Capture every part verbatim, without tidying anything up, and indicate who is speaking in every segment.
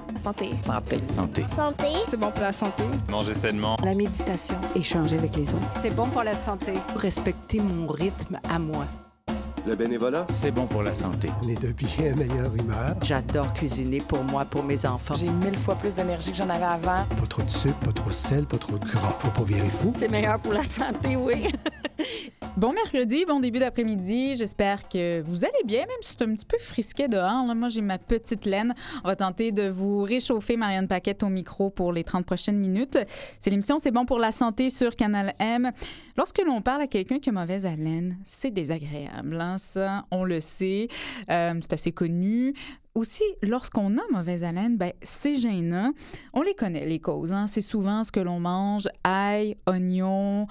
Speaker 1: Santé.
Speaker 2: Santé.
Speaker 3: Santé.
Speaker 4: Santé.
Speaker 1: C'est bon pour la santé.
Speaker 3: Manger sainement.
Speaker 5: La méditation. Échanger avec les autres.
Speaker 1: C'est bon pour la santé.
Speaker 5: Respecter mon rythme à moi.
Speaker 6: Le bénévolat,
Speaker 3: c'est bon pour la santé.
Speaker 7: On est de bien meilleure humeur.
Speaker 5: J'adore cuisiner pour moi, pour mes enfants.
Speaker 8: J'ai mille fois plus d'énergie que j'en avais avant.
Speaker 7: Pas trop de sucre, pas trop de sel, pas trop de gras. Faut pas virer fou.
Speaker 9: C'est meilleur pour la santé, oui.
Speaker 10: Bon mercredi, bon début d'après-midi. J'espère que vous allez bien, même si c'est un petit peu frisquet dehors. Là, moi, j'ai ma petite laine. On va tenter de vous réchauffer, Marianne Paquette, au micro pour les trente prochaines minutes. C'est l'émission C'est bon pour la santé sur Canal M. Lorsque l'on parle à quelqu'un qui a mauvaise haleine, c'est désagréable. Hein, ça, on le sait. Euh, c'est assez connu. Aussi, lorsqu'on a mauvaise haleine, ben, c'est gênant. On les connaît, les causes. Hein. C'est souvent ce que l'on mange, ail, oignons,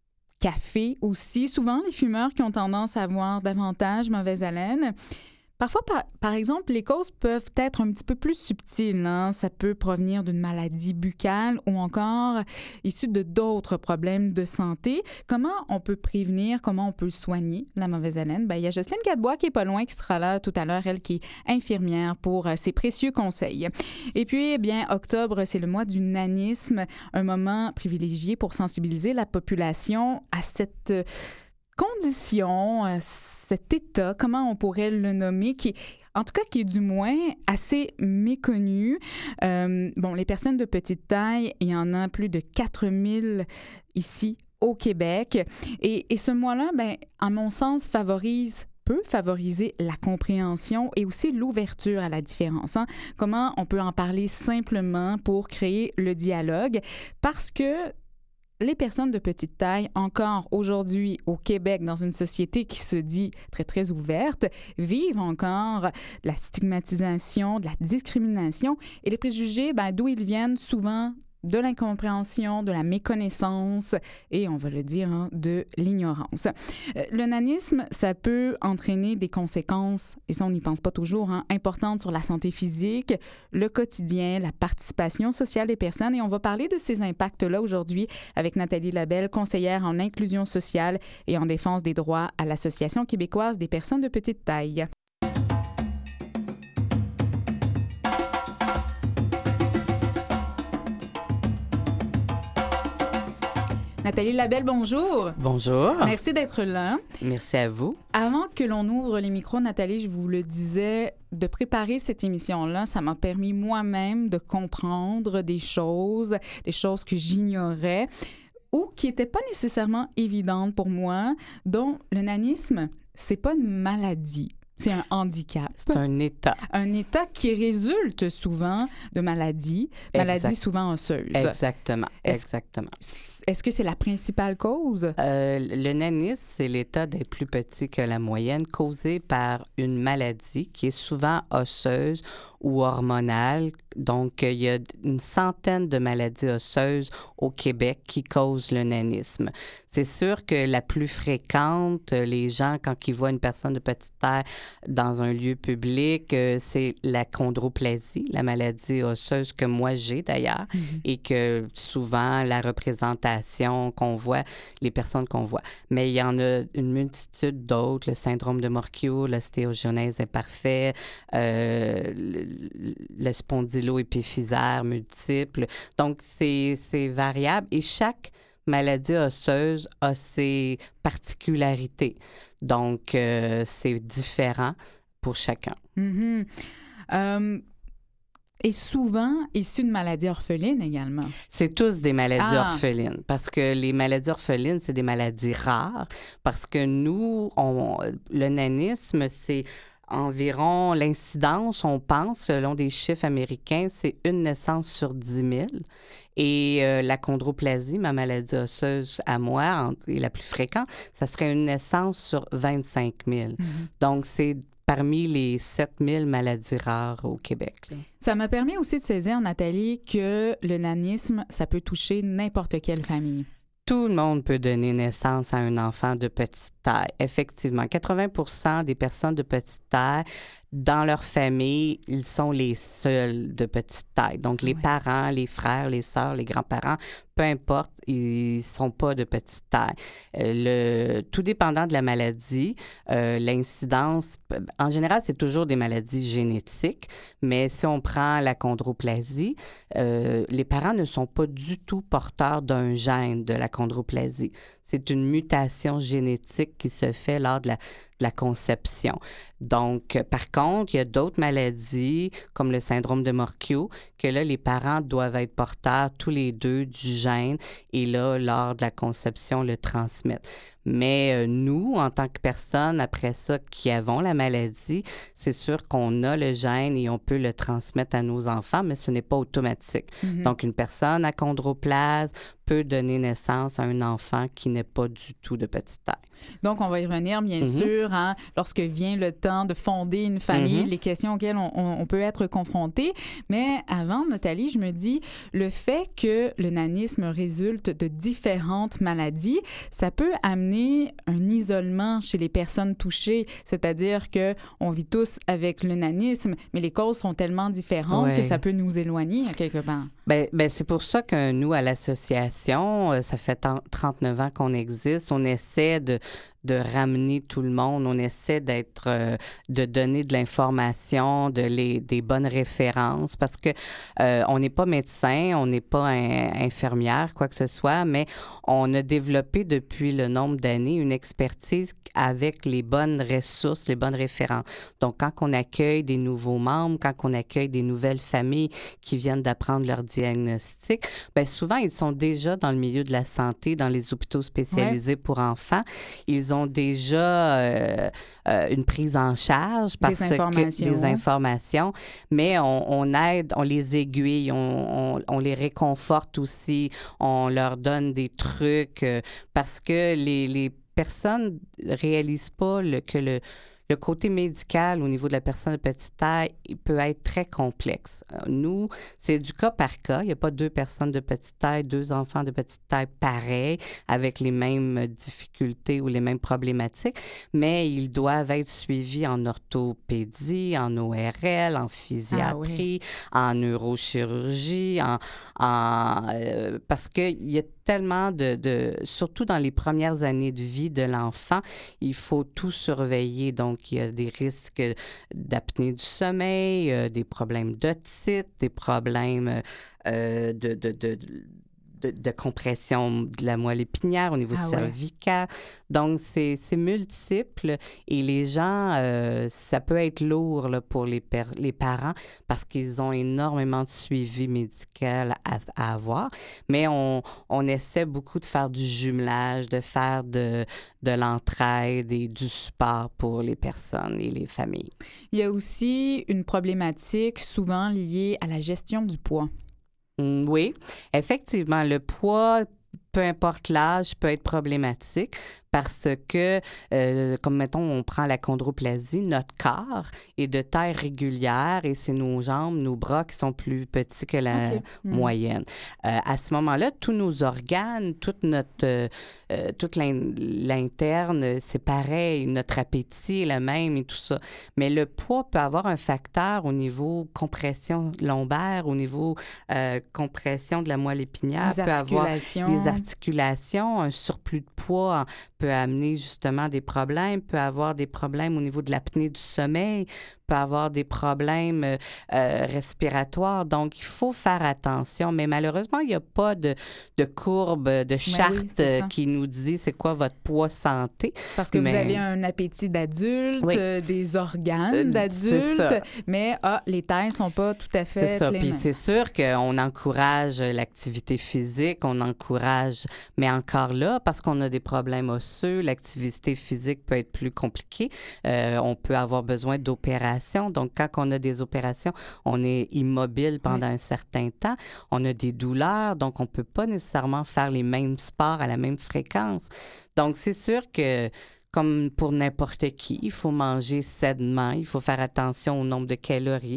Speaker 10: café aussi. Souvent, les fumeurs qui ont tendance à avoir davantage mauvaise haleine. Parfois, par, par exemple, les causes peuvent être un petit peu plus subtiles. Hein? Ça peut provenir d'une maladie buccale ou encore issue de d'autres problèmes de santé. Comment on peut prévenir, comment on peut soigner la mauvaise haleine? Bien, il y a Jocelyne Gadebois qui est pas loin, qui sera là tout à l'heure, elle qui est infirmière, pour euh, ses précieux conseils. Et puis, eh bien, octobre, c'est le mois du nanisme, un moment privilégié pour sensibiliser la population à cette euh, condition, euh, cet état, comment on pourrait le nommer, qui, en tout cas, qui est du moins assez méconnu. Euh, bon, les personnes de petite taille, il y en a plus de quatre mille ici au Québec. Et, et ce mois-là, ben, à mon sens, favorise peut favoriser la compréhension et aussi l'ouverture à la différence. Hein? Comment on peut en parler simplement pour créer le dialogue? Parce que les personnes de petite taille, encore aujourd'hui au Québec, dans une société qui se dit très, très ouverte, vivent encore de la stigmatisation, de la discrimination. Et les préjugés, ben, d'où ils viennent, souvent de l'incompréhension, de la méconnaissance et, on va le dire, hein, de l'ignorance. Euh, le nanisme, ça peut entraîner des conséquences, et ça, on n'y pense pas toujours, hein, importantes sur la santé physique, le quotidien, la participation sociale des personnes. Et on va parler de ces impacts-là aujourd'hui avec Nathalie Labelle, conseillère en inclusion sociale et en défense des droits à l'Association québécoise des personnes de petite taille. Nathalie Labelle, bonjour.
Speaker 11: Bonjour.
Speaker 10: Merci d'être là.
Speaker 11: Merci à vous.
Speaker 10: Avant que l'on ouvre les micros, Nathalie, je vous le disais, de préparer cette émission-là, ça m'a permis moi-même de comprendre des choses, des choses que j'ignorais ou qui n'étaient pas nécessairement évidentes pour moi, dont le nanisme, c'est pas une maladie. C'est un handicap.
Speaker 11: C'est un état.
Speaker 10: Un état qui résulte souvent de maladies, maladies exact. Souvent osseuses.
Speaker 11: Exactement,
Speaker 10: est-ce,
Speaker 11: exactement.
Speaker 10: Est-ce que c'est la principale cause?
Speaker 11: Euh, le nanisme, c'est l'état d'être plus petit que la moyenne causé par une maladie qui est souvent osseuse ou hormonale. Donc, il y a une centaine de maladies osseuses au Québec qui causent le nanisme. C'est sûr que la plus fréquente, les gens, quand ils voient une personne de petite taille dans un lieu public, euh, c'est la chondroplasie, la maladie osseuse que moi j'ai d'ailleurs, mm-hmm. et que souvent la représentation qu'on voit, les personnes qu'on voit. Mais il y en a une multitude d'autres, le syndrome de Morquio, l'ostéogenèse imparfaite, euh, le, le spondylo-épiphysaire multiple. Donc, c'est, c'est variable et chaque maladie osseuse a ses particularités. Donc, euh, c'est différent pour chacun.
Speaker 10: Mm-hmm. Euh, et souvent, issu de maladies orphelines également.
Speaker 11: C'est tous des maladies
Speaker 10: ah.
Speaker 11: orphelines parce que les maladies orphelines, c'est des maladies rares parce que nous, on, le nanisme, c'est environ l'incidence, on pense, selon des chiffres américains, c'est une naissance sur dix mille. Et euh, la chondroplasie, ma maladie osseuse à moi, est la plus fréquente, ça serait une naissance sur vingt-cinq mille. Mm-hmm. Donc, c'est parmi les sept mille maladies rares au Québec. Là.
Speaker 10: Ça m'a permis aussi de saisir, Nathalie, que le nanisme, ça peut toucher n'importe quelle famille.
Speaker 11: Tout le monde peut donner naissance à un enfant de petite taille. Effectivement, quatre-vingts pour cent des personnes de petite taille dans leur famille, ils sont les seuls de petite taille. Donc, les
Speaker 10: Ouais.
Speaker 11: parents, les frères, les sœurs, les grands-parents, peu importe, ils ne sont pas de petite taille. Euh, le, tout dépendant de la maladie, euh, l'incidence, en général, c'est toujours des maladies génétiques, mais si on prend la chondroplasie, euh, les parents ne sont pas du tout porteurs d'un gène de la chondroplasie. C'est une mutation génétique qui se fait lors de la, de la conception. Donc, euh, par contre, il y a d'autres maladies, comme le syndrome de Morquio, que là, les parents doivent être porteurs tous les deux du gène et là, lors de la conception, le transmettre. Mais euh, nous, en tant que personnes, après ça, qui avons la maladie, c'est sûr qu'on a le gène et on peut le transmettre à nos enfants, mais ce n'est pas automatique.
Speaker 10: Mhm.
Speaker 11: Donc, une personne à chondroplase peut donner naissance à un enfant qui n'est pas du tout de petite taille.
Speaker 10: Donc, on va y revenir, bien
Speaker 11: Mhm.
Speaker 10: sûr, hein, lorsque vient le temps de fonder une famille,
Speaker 11: Mhm.
Speaker 10: les questions auxquelles on, on- on peut être confronté. Mais avant, Nathalie, je me dis, le fait que le nanisme résulte de différentes maladies, ça peut amener un isolement chez les personnes touchées, c'est-à-dire que on vit tous avec le nanisme, mais les causes sont tellement différentes
Speaker 11: Ouais.
Speaker 10: que ça peut nous éloigner à quelque part.
Speaker 11: Ben, ben c'est pour ça que nous, à l'association, euh, ça fait t- trente-neuf ans qu'on existe, on essaie de, de ramener tout le monde, on essaie d'être, euh, de donner de l'information, de les, des bonnes références, parce que euh, on n'est pas médecin, on n'est pas un- infirmière, quoi que ce soit, mais on a développé depuis le nombre d'années une expertise avec les bonnes ressources, les bonnes références. Donc, quand on accueille des nouveaux membres, quand on accueille des nouvelles familles qui viennent d'apprendre leur diagnostic, bien souvent, ils sont déjà dans le milieu de la santé, dans les hôpitaux spécialisés pour enfants. Ils ont déjà euh, euh, une prise en charge parce
Speaker 10: Des informations.
Speaker 11: que des informations, mais on, on aide, on les aiguille, on, on, on les réconforte aussi, on leur donne des trucs euh, parce que les, les personnes réalisent pas le, que le Le côté médical au niveau de la personne de petite taille il peut être très complexe. Nous, c'est du cas par cas. Il n'y a pas deux personnes de petite taille, deux enfants de petite taille pareils, avec les mêmes difficultés ou les mêmes problématiques, mais ils doivent être suivis en orthopédie, en O R L, en physiatrie,
Speaker 10: Ah oui.
Speaker 11: en neurochirurgie, en, en, euh, parce qu'il y a tellement de, de... Surtout dans les premières années de vie de l'enfant, il faut tout surveiller. Donc, il y a des risques d'apnée du sommeil, euh, des problèmes d'otite, des problèmes euh, de, de, de, de, de compression de la moelle épinière au niveau
Speaker 10: Ah ouais.
Speaker 11: cervical. Donc, c'est, c'est multiple et les gens, euh, ça peut être lourd là, pour les, per- les parents parce qu'ils ont énormément de suivi médical à, à avoir. Mais on, on essaie beaucoup de faire du jumelage, de faire de, de l'entraide et du support pour les personnes et les familles.
Speaker 10: Il y a aussi une problématique souvent liée à la gestion du poids.
Speaker 11: Mm, Oui, effectivement, le poids, peu importe l'âge, peut être problématique parce que, euh, comme mettons, on prend la chondroplasie, notre corps est de taille régulière et c'est nos jambes, nos bras qui sont plus petits que la
Speaker 10: OK. Mm.
Speaker 11: moyenne. Euh, à ce moment-là, tous nos organes, toute notre, euh, euh, toute l'in- l'interne, c'est pareil, notre appétit est le même et tout ça. Mais le poids peut avoir un facteur au niveau compression lombaire, au niveau euh, compression de la moelle épinière,
Speaker 10: Les
Speaker 11: peut avoir
Speaker 10: articulations.
Speaker 11: les articulations, un surplus de poids peut amener justement des problèmes, peut avoir des problèmes au niveau de l'apnée du sommeil, peut avoir des problèmes euh, euh, respiratoires. Donc, il faut faire attention. Mais malheureusement, il n'y a pas de, de courbe, de charte
Speaker 10: oui, c'est ça.
Speaker 11: euh, qui nous dit c'est quoi votre poids santé.
Speaker 10: Parce que
Speaker 11: Mais-
Speaker 10: vous avez un appétit d'adulte,
Speaker 11: Oui.
Speaker 10: euh, des organes
Speaker 11: Euh, c'est
Speaker 10: d'adulte,
Speaker 11: ça.
Speaker 10: mais ah, les tailles sont pas tout à fait
Speaker 11: C'est ça.
Speaker 10: les
Speaker 11: Puis
Speaker 10: mêmes.
Speaker 11: c'est sûr qu'on encourage l'activité physique, on encourage, mais encore là, parce qu'on a des problèmes osseux, l'activité physique peut être plus compliquée. Euh, on peut avoir besoin d'opérations. Donc, quand on a des opérations, on est immobile pendant un certain temps. On a des douleurs, donc on ne peut pas nécessairement faire les mêmes sports à la même fréquence. Donc, c'est sûr que comme pour n'importe qui, il faut manger sainement, il faut faire attention au nombre de calories.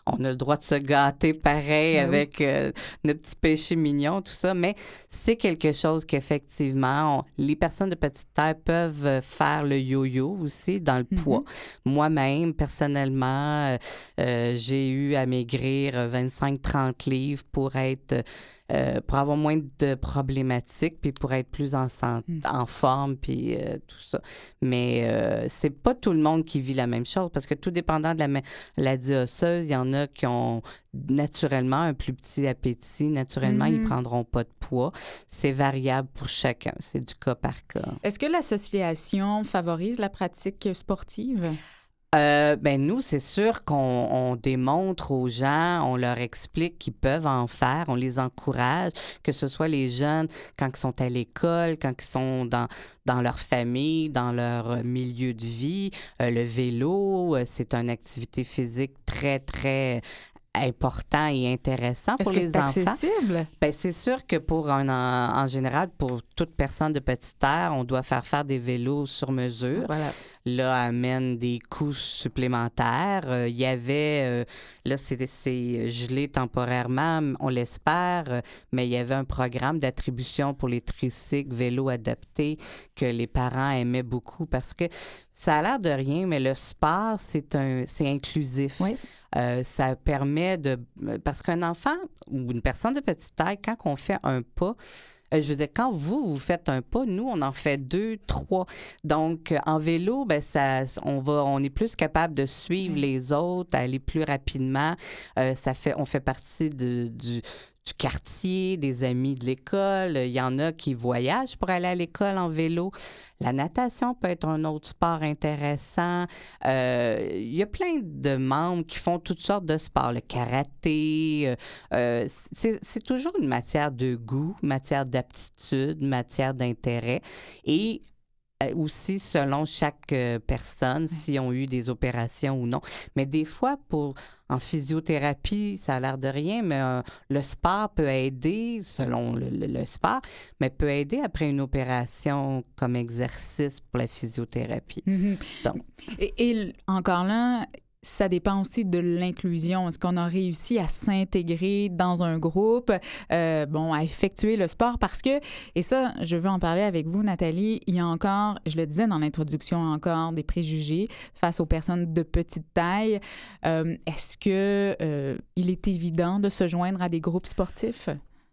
Speaker 11: on a le droit de se gâter pareil
Speaker 10: Ben
Speaker 11: avec euh, nos petits péchés mignons, tout ça, mais c'est quelque chose qu'effectivement, on- les personnes de petite taille peuvent euh, faire le yo-yo aussi dans le
Speaker 10: Mhm.
Speaker 11: poids. Moi-même, personnellement, euh, euh, j'ai eu à maigrir vingt-cinq à trente livres pour être... euh, pour avoir moins de problématiques, puis pour être plus en, san-
Speaker 10: Mm.
Speaker 11: en forme, puis euh, tout ça. Mais euh, c'est pas tout le monde qui vit la même chose, parce que tout dépendant de la maladie osseuse, il y en a qui ont naturellement un plus petit appétit, naturellement, ils
Speaker 10: Mhm.
Speaker 11: prendront pas de poids. C'est variable pour chacun, c'est du cas par cas.
Speaker 10: Est-ce que l'association favorise la pratique sportive?
Speaker 11: Euh, ben nous, c'est sûr qu'on on démontre aux gens, on leur explique qu'ils peuvent en faire, on les encourage, que ce soit les jeunes quand ils sont à l'école, quand ils sont dans, dans leur famille, dans leur euh, milieu de vie. Euh, le vélo, euh, c'est une activité physique très, très important et intéressant
Speaker 10: Est-ce
Speaker 11: pour
Speaker 10: que
Speaker 11: les
Speaker 10: c'est
Speaker 11: enfants.
Speaker 10: accessible?
Speaker 11: Ben, c'est sûr que pour un, en, en général, pour toute personne de petite terre, on doit faire faire des vélos sur mesure.
Speaker 10: Voilà.
Speaker 11: Là, amène des coûts supplémentaires. Euh, Il y avait, euh, là, c'est c'est gelé temporairement, on l'espère, euh, mais il y avait un programme d'attribution pour les tricycles, vélos adaptés que les parents aimaient beaucoup parce que ça a l'air de rien, mais le sport, c'est un, c'est inclusif.
Speaker 10: Oui.
Speaker 11: Euh, ça permet de... Parce qu'un enfant ou une personne de petite taille, quand on fait un pas, euh, je veux dire, quand vous, vous faites un pas, nous, on en fait deux, trois. Donc, euh, en vélo, ben ça, on, va, on est plus capable de suivre les autres, aller plus rapidement. Euh, ça fait, on fait partie de, du... du quartier, des amis de l'école. Il y en a qui voyagent pour aller à l'école en vélo. La natation peut être un autre sport intéressant. Euh, il y a plein de membres qui font toutes sortes de sports. Le karaté, euh, euh, c'est, c'est toujours une matière de goût, matière d'aptitude, matière d'intérêt. Et euh, aussi selon chaque euh, personne, s'ils ont eu des opérations ou non. Mais des fois, pour en physiothérapie, ça a l'air de rien, mais euh, le sport peut aider, selon le, le- le sport, mais peut aider après une opération comme exercice pour la physiothérapie.
Speaker 10: Mhm.
Speaker 11: Donc.
Speaker 10: Et, et l- encore là, ça dépend aussi de l'inclusion. Est-ce qu'on a réussi à s'intégrer dans un groupe, euh, bon, à effectuer le sport? Parce que, et ça, je veux en parler avec vous, Nathalie, il y a encore, je le disais dans l'introduction, encore des préjugés face aux personnes de petite taille. Euh, est-ce que euh, il est évident de se joindre à des groupes sportifs?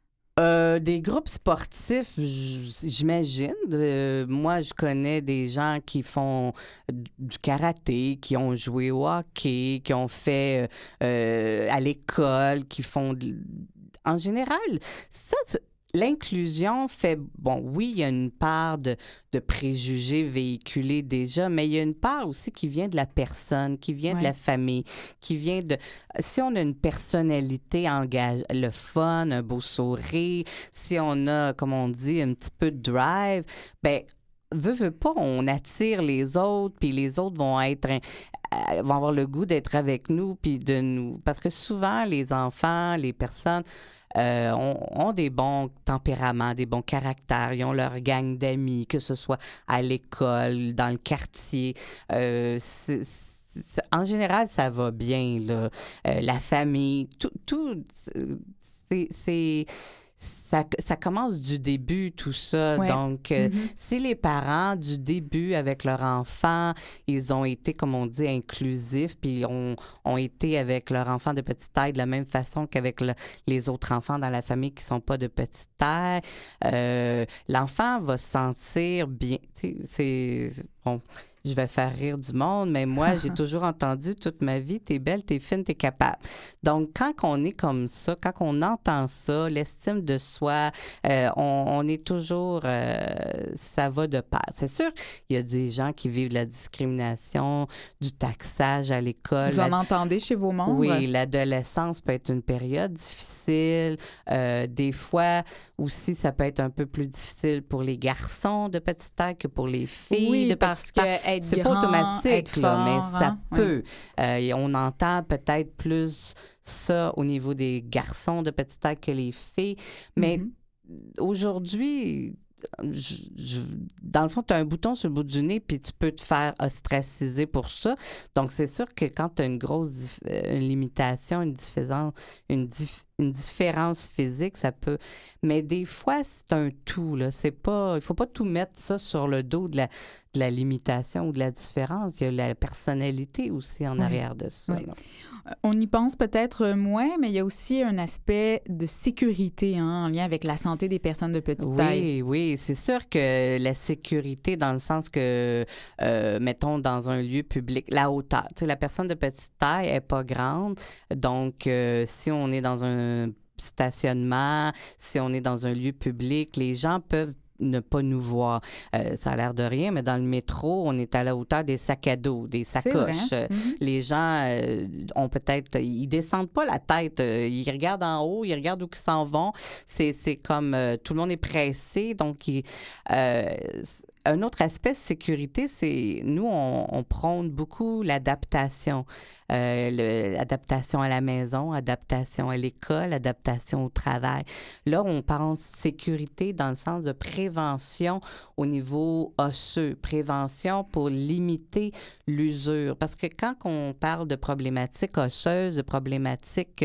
Speaker 11: Euh, des groupes sportifs, j- j'imagine. Euh, moi, je connais des gens qui font du karaté, qui ont joué au hockey, qui ont fait euh, à l'école, qui font... de- En général, ça, c'est- l'inclusion fait... Bon, oui, il y a une part de, de préjugés véhiculés déjà, mais il y a une part aussi qui vient de la personne, qui vient
Speaker 10: Ouais.
Speaker 11: de la famille, qui vient de... Si on a une personnalité engagée, le fun, un beau sourire, si on a, comme on dit, un petit peu de drive, ben veut, veut pas, on attire les autres, puis les autres vont être... euh, vont avoir le goût d'être avec nous, puis de nous... Parce que souvent, les enfants, les personnes... Euh, ont, ont des bons tempéraments, des bons caractères. Ils ont leur gang d'amis, que ce soit à l'école, dans le quartier. Euh, c'est- c'est- en général, ça va bien, là. Euh, la famille, tout, tout c'est... c'est- Ça, ça commence du début, tout ça.
Speaker 10: Ouais.
Speaker 11: Donc, euh,
Speaker 10: Mhm.
Speaker 11: si les parents, du début, avec leur enfant, ils ont été, comme on dit, inclusifs, puis ont, ont été avec leur enfant de petite taille de la même façon qu'avec le- les autres enfants dans la famille qui ne sont pas de petite taille, euh, l'enfant va se sentir bien. Tu sais, c'est... Bon, je vais faire rire du monde, mais moi, j'ai toujours entendu toute ma vie, t'es belle, t'es fine, t'es capable. Donc, quand on est comme ça, quand on entend ça, l'estime de soi, euh, on, on est toujours, euh, ça va de pair. C'est sûr, il y a des gens qui vivent de la discrimination, du taxage à l'école.
Speaker 10: Vous en
Speaker 11: La-
Speaker 10: entendez chez vos membres?
Speaker 11: oui, l'adolescence peut être une période difficile. Euh, des fois aussi, ça peut être un peu plus difficile pour les garçons de petite taille que pour les filles
Speaker 10: Oui,
Speaker 11: de
Speaker 10: parce
Speaker 11: petite taille.
Speaker 10: que être
Speaker 11: C'est
Speaker 10: grand,
Speaker 11: pas automatique,
Speaker 10: être
Speaker 11: là, mais
Speaker 10: fort,
Speaker 11: ça
Speaker 10: hein? Ouais.
Speaker 11: peut. Euh, et on entend peut-être plus ça au niveau des garçons de petite taille que les filles. Mais
Speaker 10: Mhm.
Speaker 11: aujourd'hui, je, je, dans le fond, tu as un bouton sur le bout du nez, puis tu peux te faire ostraciser pour ça. Donc, c'est sûr que quand tu as une grosse dif- une limitation, une différence, une, dif- une différence physique, ça peut... Mais des fois, c'est un tout, là. C'est pas... Il faut pas tout mettre ça sur le dos de la, de la limitation ou de la différence. Il y a la personnalité aussi en
Speaker 10: oui.
Speaker 11: arrière de ça.
Speaker 10: Oui. On y pense peut-être moins, mais il y a aussi un aspect de sécurité hein, en lien avec la santé des personnes de petite
Speaker 11: oui,
Speaker 10: taille.
Speaker 11: Oui, oui. C'est sûr que la sécurité, dans le sens que, euh, mettons, dans un lieu public, la hauteur. Tu sais, la personne de petite taille n'est pas grande. Donc, euh, si on est dans un stationnement, si on est dans un lieu public, les gens peuvent ne pas nous voir. Euh, ça a l'air de rien, mais dans le métro, on est à la hauteur des sacs à dos, des sacoches. Euh, mm-hmm. Les gens euh, ont peut-être... Ils descendent pas la tête. Euh, ils regardent en haut, ils regardent où ils s'en vont. C'est, c'est comme... Euh, tout le monde est pressé, donc... Il, euh, un autre aspect de sécurité, c'est... Nous, on, on prône beaucoup l'adaptation. Euh, le, adaptation à la maison, adaptation à l'école, adaptation au travail. Là, on pense sécurité dans le sens de prévention au niveau osseux, prévention pour limiter l'usure. Parce que quand on parle de problématiques osseuses, de problématiques,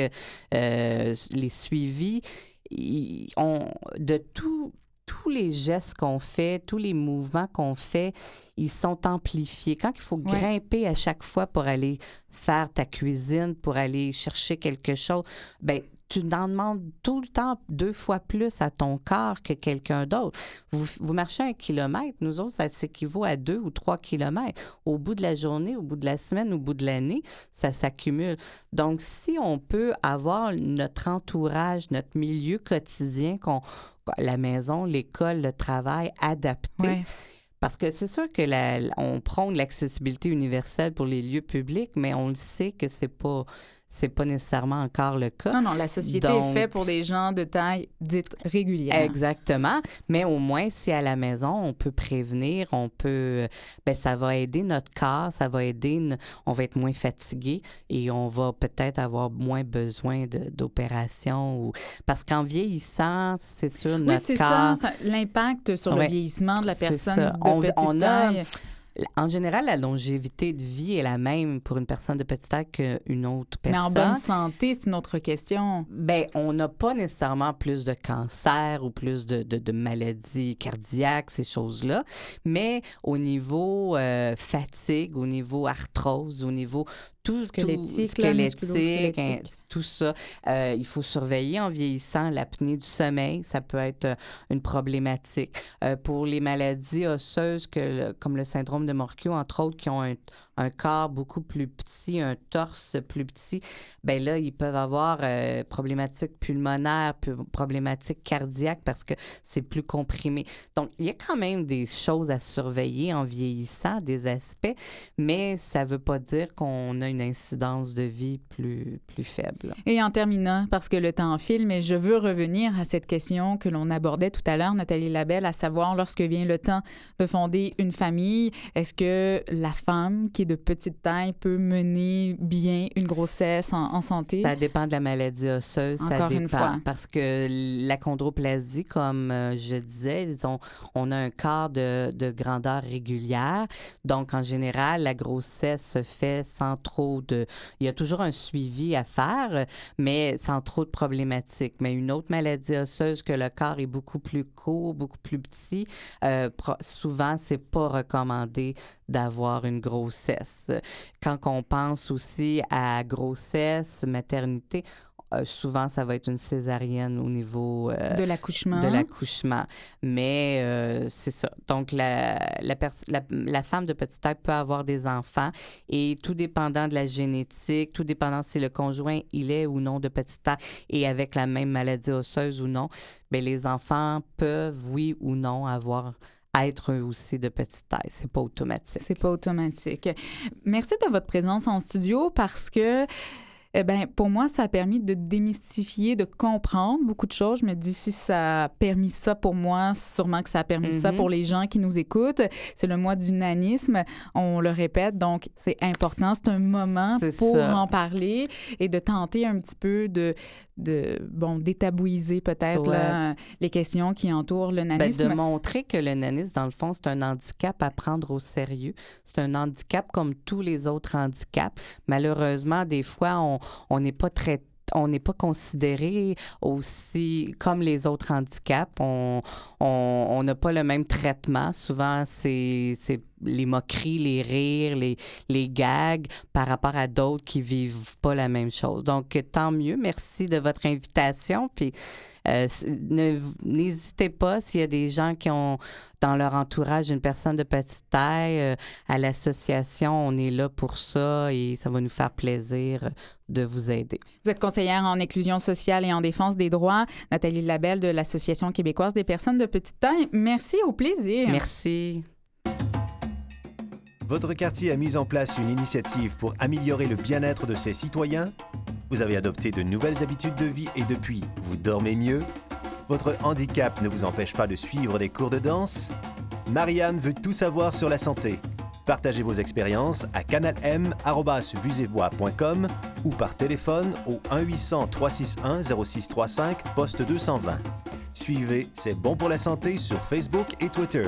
Speaker 11: euh, les suivis, ils, on, de tout... Tous les gestes qu'on fait, tous les mouvements qu'on fait, ils sont amplifiés. Quand il faut ouais. grimper à chaque fois pour aller faire ta cuisine, pour aller chercher quelque chose, bien, tu en demandes tout le temps deux fois plus à ton corps que quelqu'un d'autre. Vous, vous marchez un kilomètre, nous autres, ça s'équivaut à deux ou trois kilomètres. Au bout de la journée, au bout de la semaine, au bout de l'année, ça s'accumule. Donc, si on peut avoir notre entourage, notre milieu quotidien, qu'on, la maison, l'école, le travail adapté, ouais. Parce que c'est sûr que la, on prône l'accessibilité universelle pour les lieux publics, mais on le sait que c'est pas... c'est pas nécessairement encore le cas.
Speaker 10: Non, non, la société Donc, est faite pour des gens de taille dite régulière.
Speaker 11: Exactement. Mais au moins, si à la maison, on peut prévenir, on peut... Bien, ça va aider notre corps, ça va aider... On va être moins fatigué et on va peut-être avoir moins besoin de, d'opérations. Ou... Parce qu'en vieillissant, c'est sûr, notre
Speaker 10: oui, c'est
Speaker 11: corps...
Speaker 10: ça, ça, l'impact sur
Speaker 11: ouais,
Speaker 10: le vieillissement de la personne de
Speaker 11: on,
Speaker 10: petite
Speaker 11: on
Speaker 10: taille...
Speaker 11: A... En général, la longévité de vie est la même pour une personne de petite taille qu'une autre personne.
Speaker 10: Mais en bonne santé, c'est une autre question.
Speaker 11: Bien, on n'a pas nécessairement plus de cancer ou plus de, de, de maladies cardiaques, ces choses-là. Mais au niveau euh, fatigue, au niveau arthrose, au niveau... Tout,
Speaker 10: squelettique,
Speaker 11: tout, squelettique, hein, tout ça. Euh, il faut surveiller en vieillissant l'apnée du sommeil. Ça peut être euh, une problématique. Euh, pour les maladies osseuses que le, comme le syndrome de Morquio, entre autres, qui ont un, un corps beaucoup plus petit, un torse plus petit, bien là, ils peuvent avoir euh, problématiques pulmonaires, problématiques cardiaques parce que c'est plus comprimé. Donc, il y a quand même des choses à surveiller en vieillissant, des aspects, mais ça ne veut pas dire qu'on a une incidence de vie plus, plus faible.
Speaker 10: Et en terminant, parce que le temps file, mais je veux revenir à cette question que l'on abordait tout à l'heure, Nathalie Labelle, à savoir, lorsque vient le temps de fonder une famille, est-ce que la femme qui est de petite taille peut mener bien une grossesse en, en santé?
Speaker 11: Ça dépend de la maladie osseuse,
Speaker 10: Encore
Speaker 11: ça dépend.
Speaker 10: Une fois.
Speaker 11: Parce que l'achondroplasie, comme euh, je disais, disons, on a un quart de, de grandeur régulière. Donc, en général, la grossesse se fait sans trop de... Il y a toujours un suivi à faire, mais sans trop de problématiques. Mais une autre maladie osseuse que le corps est beaucoup plus court, beaucoup plus petit, euh, pro- souvent, c'est pas recommandé d'avoir une grossesse. Quand on pense aussi à grossesse, maternité, Euh, souvent, ça va être une césarienne au niveau euh,
Speaker 10: de l'accouchement.
Speaker 11: De l'accouchement. Mais euh, c'est ça. Donc, la, la, pers- la, la femme de petite taille peut avoir des enfants et tout dépendant de la génétique, tout dépendant si le conjoint, il est ou non de petite taille et avec la même maladie osseuse ou non, bien, les enfants peuvent, oui ou non, avoir... être eux aussi de petite taille. C'est pas automatique.
Speaker 10: C'est pas automatique. Merci de votre présence en studio parce que Eh bien, pour moi, ça a permis de démystifier, de comprendre beaucoup de choses. Je me dis, si ça a permis ça pour moi, sûrement que ça a permis mm-hmm. ça pour les gens qui nous écoutent. C'est le mois du nanisme, on le répète, donc c'est important. C'est un moment c'est pour ça. En parler et de tenter un petit peu de, de bon, détabouiser peut-être ouais. là, les questions qui entourent le nanisme.
Speaker 11: Bien, de montrer que le nanisme, dans le fond, c'est un handicap à prendre au sérieux. C'est un handicap comme tous les autres handicaps. Malheureusement, des fois, on on n'est pas très on n'est pas considéré aussi comme les autres handicaps. On on, on n'a pas le même traitement. Souvent, c'est, c'est les moqueries, les rires, les, les gags par rapport à d'autres qui vivent pas la même chose. Donc, tant mieux. Merci de votre invitation. Puis, Euh, ne, n'hésitez pas s'il y a des gens qui ont dans leur entourage une personne de petite taille, euh, à l'association, on est là pour ça et ça va nous faire plaisir de vous aider.
Speaker 10: Vous êtes conseillère en inclusion sociale et en défense des droits, Nathalie Labelle de l'Association québécoise des personnes de petite taille. Merci, au plaisir.
Speaker 11: Merci.
Speaker 1: Votre quartier a mis en place une initiative pour améliorer le bien-être de ses citoyens? Vous avez adopté de nouvelles habitudes de vie et depuis, vous dormez mieux? Votre handicap ne vous empêche pas de suivre des cours de danse? Marianne veut tout savoir sur la santé. Partagez vos expériences à canalm arobase vusevoix point com ou par téléphone au un huit cents, trois six un, zéro six trois cinq, poste deux cent vingt. Suivez C'est bon pour la santé sur Facebook et Twitter.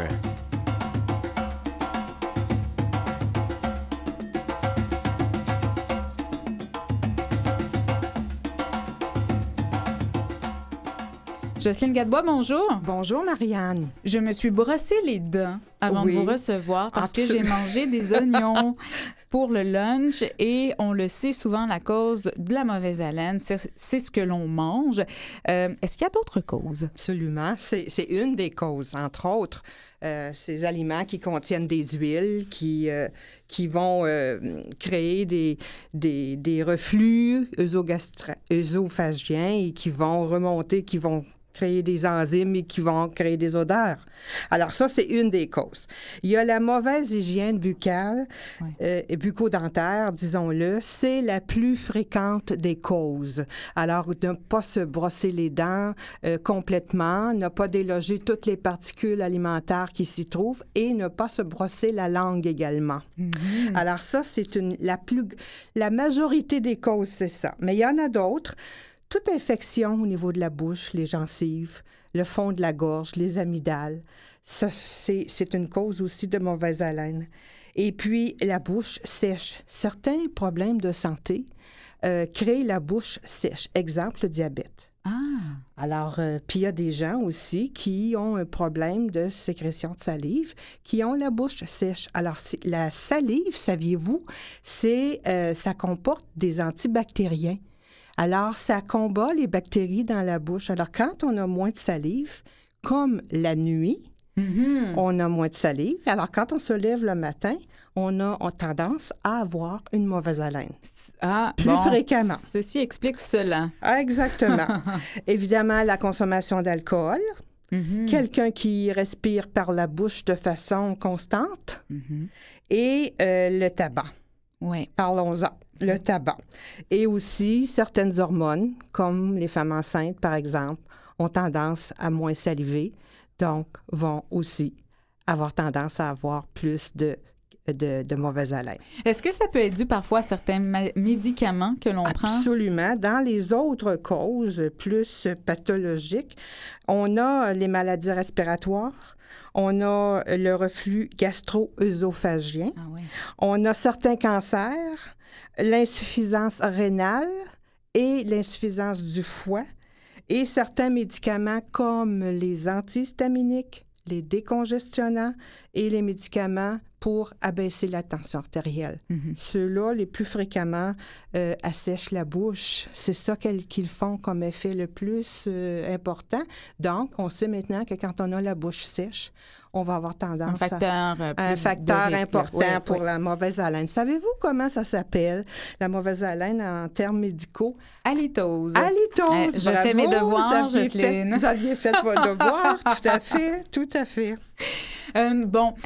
Speaker 10: Jocelyne Gadebois, bonjour.
Speaker 2: Bonjour, Marianne.
Speaker 10: Je me suis brossé les dents avant oui, de vous recevoir parce absolument. que j'ai mangé des oignons pour le lunch et on le sait souvent, la cause de la mauvaise haleine, c'est, c'est ce que l'on mange. Euh, est-ce qu'il y a d'autres causes?
Speaker 2: Absolument. C'est, c'est une des causes, entre autres. Euh, ces aliments qui contiennent des huiles, qui, euh, qui vont euh, créer des, des, des reflux œsogastra- œsophagiens et qui vont remonter, qui vont créer des enzymes et qui vont créer des odeurs. Alors ça, c'est une des causes. Il y a la mauvaise hygiène buccale oui. euh, et bucco-dentaire, disons-le, c'est la plus fréquente des causes. Alors, ne pas se brosser les dents euh, complètement, ne pas déloger toutes les particules alimentaires qui s'y trouvent et ne pas se brosser la langue également. Mm-hmm. Alors ça, c'est une, la plus, la majorité des causes, c'est ça. Mais il y en a d'autres. Toute infection au niveau de la bouche, les gencives, le fond de la gorge, les amygdales, ça, c'est, c'est une cause aussi de mauvaise haleine. Et puis, la bouche sèche. Certains problèmes de santé euh, créent la bouche sèche. Exemple, le diabète.
Speaker 10: Ah!
Speaker 2: Alors, euh, puis il y a des gens aussi qui ont un problème de sécrétion de salive, qui ont la bouche sèche. Alors, la salive, saviez-vous, c'est, euh, ça comporte des antibactériens. Alors, ça combat les bactéries dans la bouche. Alors, quand on a moins de salive, comme la nuit, mm-hmm. on a moins de salive. Alors, quand on se lève le matin, on a on tendance à avoir une mauvaise haleine.
Speaker 10: Ah,
Speaker 2: plus
Speaker 10: bon,
Speaker 2: fréquemment.
Speaker 10: Ceci explique cela.
Speaker 2: Ah, exactement. Évidemment, la consommation d'alcool. Mm-hmm. Quelqu'un qui respire par la bouche de façon constante. Mm-hmm. Et euh, le tabac.
Speaker 10: Oui.
Speaker 2: Parlons-en. Le tabac. Et aussi, certaines hormones, comme les femmes enceintes, par exemple, ont tendance à moins saliver, donc vont aussi avoir tendance à avoir plus de, de, de mauvaise haleine.
Speaker 10: Est-ce que ça peut être dû parfois à certains ma- médicaments que l'on
Speaker 2: Absolument.
Speaker 10: prend?
Speaker 2: Absolument. Dans les autres causes plus pathologiques, on a les maladies respiratoires, on a le reflux gastro-œsophagien,
Speaker 10: ah oui.
Speaker 2: on a certains cancers, l'insuffisance rénale et l'insuffisance du foie et certains médicaments comme les antihistaminiques, les décongestionnants et les médicaments pour abaisser la tension artérielle. Mm-hmm. Ceux-là, les plus fréquemment, euh, assèchent la bouche. C'est ça qu'ils font comme effet le plus euh, important. Donc, on sait maintenant que quand on a la bouche sèche, on va avoir tendance
Speaker 10: un facteur,
Speaker 2: à... Un facteur important oui, pour oui. la mauvaise haleine. Savez-vous comment ça s'appelle, la mauvaise haleine en termes médicaux?
Speaker 10: Halitose.
Speaker 2: Halitose,
Speaker 10: euh, Je fais mes devoirs,
Speaker 2: vous
Speaker 10: Jocelyne.
Speaker 2: Fait, vous aviez fait vos devoirs, tout à fait, tout à fait.
Speaker 10: Euh, bon...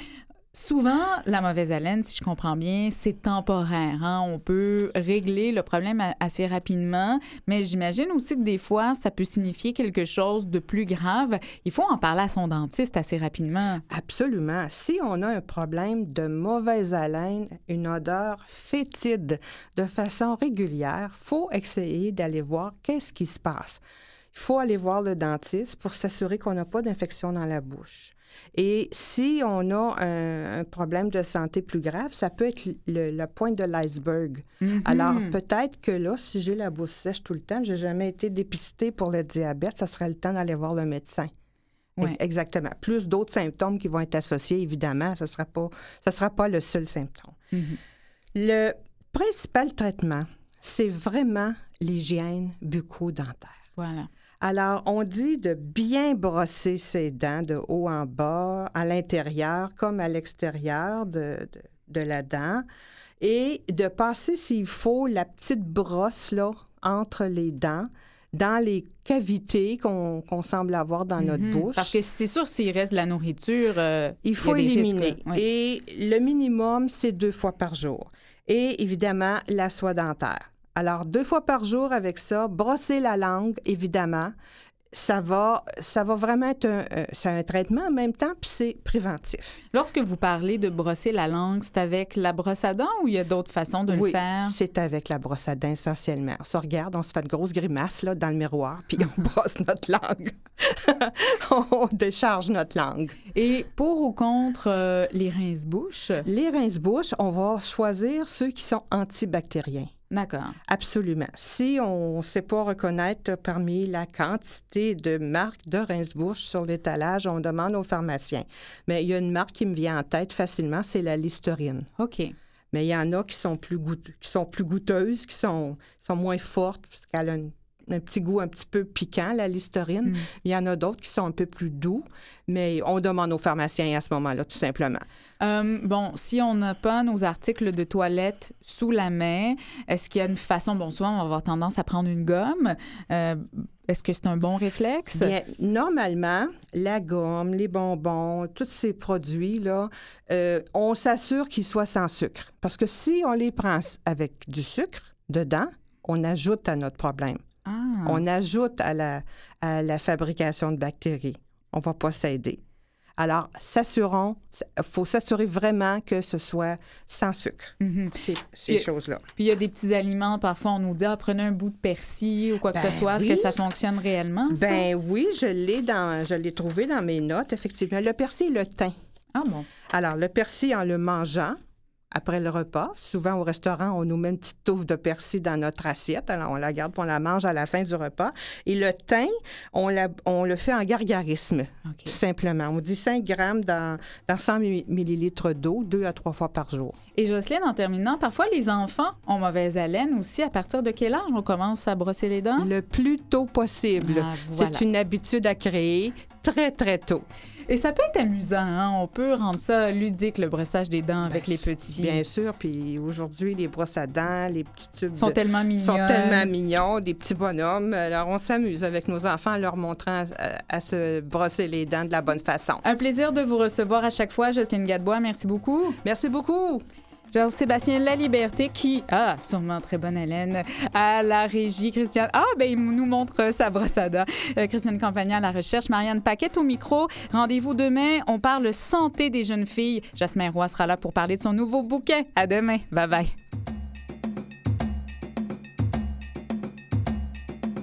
Speaker 10: Souvent, la mauvaise haleine, si je comprends bien, c'est temporaire. Hein? On peut régler le problème a- assez rapidement, mais j'imagine aussi que des fois, ça peut signifier quelque chose de plus grave. Il faut en parler à son dentiste assez rapidement.
Speaker 2: Absolument. Si on a un problème de mauvaise haleine, une odeur fétide de façon régulière, il faut essayer d'aller voir qu'est-ce qui se passe. Il faut aller voir le dentiste pour s'assurer qu'on n'a pas d'infection dans la bouche. Et si on a un, un problème de santé plus grave, ça peut être le, la pointe de l'iceberg. Mm-hmm. Alors, peut-être que là, si j'ai la bouche sèche tout le temps, je n'ai jamais été dépistée pour le diabète, ça serait le temps d'aller voir le médecin.
Speaker 10: Ouais.
Speaker 2: Exactement. Plus d'autres symptômes qui vont être associés, évidemment, ce ne sera pas, ce sera pas le seul symptôme.
Speaker 10: Mm-hmm.
Speaker 2: Le principal traitement, c'est vraiment l'hygiène bucco-dentaire.
Speaker 10: Voilà.
Speaker 2: Alors, on dit de bien brosser ses dents de haut en bas, à l'intérieur comme à l'extérieur de, de, de la dent, et de passer, s'il faut, la petite brosse là, entre les dents, dans les cavités qu'on, qu'on semble avoir dans mm-hmm. notre bouche.
Speaker 10: Parce que c'est sûr, s'il reste de la nourriture, euh,
Speaker 2: il faut
Speaker 10: il y a des
Speaker 2: éliminer.
Speaker 10: risques, oui.
Speaker 2: Et le minimum, c'est deux fois par jour. Et évidemment, la soie dentaire. Alors, deux fois par jour avec ça, brosser la langue, évidemment, ça va, ça va vraiment être un, euh, c'est un traitement en même temps, puis c'est préventif.
Speaker 10: Lorsque vous parlez de brosser la langue, c'est avec la brosse à dents ou il y a d'autres façons de
Speaker 2: oui,
Speaker 10: le faire?
Speaker 2: Oui, c'est avec la brosse à dents essentiellement. On se regarde, on se fait de grosses grimaces là, dans le miroir, puis on brosse notre langue. On décharge notre langue.
Speaker 10: Et pour ou contre euh, les rince-bouches?
Speaker 2: Les rince-bouches, on va choisir ceux qui sont antibactériens.
Speaker 10: D'accord.
Speaker 2: Absolument. Si on ne sait pas reconnaître parmi la quantité de marques de rince-bouche sur l'étalage, on demande aux pharmaciens. Mais il y a une marque qui me vient en tête facilement, c'est la Listerine.
Speaker 10: OK.
Speaker 2: Mais il y en a qui sont plus, goûte- qui sont plus goûteuses, qui sont, sont moins fortes, parce qu'elle a une un petit goût un petit peu piquant, la Listerine. Mm. Il y en a d'autres qui sont un peu plus doux, mais on demande aux pharmaciens à ce moment-là, tout simplement.
Speaker 10: Euh, bon, si on n'a pas nos articles de toilette sous la main, est-ce qu'il y a une façon... Bon, souvent, on va avoir tendance à prendre une gomme. Euh, est-ce que c'est un bon réflexe?
Speaker 2: Bien, normalement, la gomme, les bonbons, tous ces produits-là, euh, on s'assure qu'ils soient sans sucre. Parce que si on les prend avec du sucre dedans, on ajoute à notre problème.
Speaker 10: Ah.
Speaker 2: On ajoute à la, à la fabrication de bactéries. On ne va pas s'aider. Alors, s'assurons, il faut s'assurer vraiment que ce soit sans sucre, mm-hmm. ces, ces
Speaker 10: puis,
Speaker 2: choses-là.
Speaker 10: Puis il y a des petits aliments, parfois on nous dit ah, prenez un bout de persil ou quoi
Speaker 2: ben
Speaker 10: que ce soit.
Speaker 2: Oui.
Speaker 10: Est-ce que ça fonctionne réellement, ça?
Speaker 2: Ben oui, je l'ai, dans, je l'ai trouvé dans mes notes, effectivement. Le persil et le thym.
Speaker 10: Ah bon?
Speaker 2: Alors, le persil en le mangeant, après le repas. Souvent, au restaurant, on nous met une petite touffe de persil dans notre assiette. Alors, on la garde puis on la mange à la fin du repas. Et le thym, on, la, on le fait en gargarisme, okay. Tout simplement. On dit cinq grammes dans, dans cent millilitres d'eau, deux à trois fois par jour.
Speaker 10: Et Jocelyne, en terminant, parfois, les enfants ont mauvaise haleine aussi. À partir de quel âge on commence à brosser les dents?
Speaker 2: Le plus tôt possible.
Speaker 10: Ah, voilà.
Speaker 2: C'est une habitude à créer très, très tôt.
Speaker 10: Et ça peut être amusant, hein? On peut rendre ça ludique, le brossage des dents avec bien, les petits.
Speaker 2: Bien sûr, puis aujourd'hui, les brosses à dents, les petits tubes
Speaker 10: sont
Speaker 2: de...
Speaker 10: tellement mignons.
Speaker 2: sont tellement mignons, des petits bonhommes. Alors, on s'amuse avec nos enfants en leur montrant à, à se brosser les dents de la bonne façon.
Speaker 10: Un plaisir de vous recevoir à chaque fois, Jocelyne Gadebois. Merci beaucoup.
Speaker 2: Merci beaucoup.
Speaker 10: Jean-Sébastien Laliberté qui a ah, sûrement très bonne haleine à la régie. Christiane, ah, ben il nous montre sa brosse à dents. Euh, Christiane Campagna à la recherche. Marianne Paquette au micro. Rendez-vous demain. On parle santé des jeunes filles. Jasmin Roy sera là pour parler de son nouveau bouquin. À demain. Bye bye.